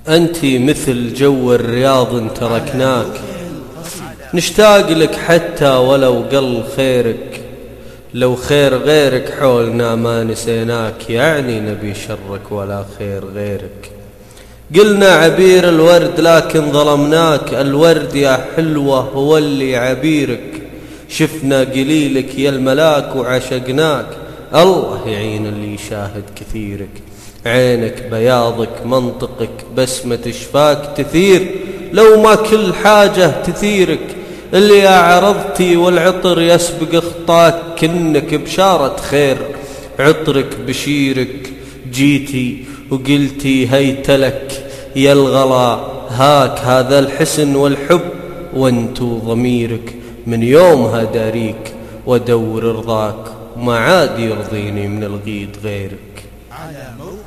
أنتي مثل جو الرياض تركناك، نشتاق لك حتى ولو قل خيرك، لو خير غيرك حولنا ما نسيناك، يعني نبي شرك ولا خير غيرك. قلنا عبير الورد لكن ظلمناك، الورد يا حلوة هو اللي عبيرك، شفنا قليلك يا الملاك وعشقناك، الله يعين اللي يشاهد كثيرك. عينك بياضك منطقك بسمة شفاك تثير، لو ما كل حاجة تثيرك، اللي يا عرضتي والعطر يسبق خطاك، كنك بشارة خير عطرك بشيرك. جيتي وقلتي هيتلك يا الغلا، هاك هذا الحسن والحب وانتو ضميرك، من يومها داريك ودور رضاك، وما عاد يرضيني من الغيد غيرك.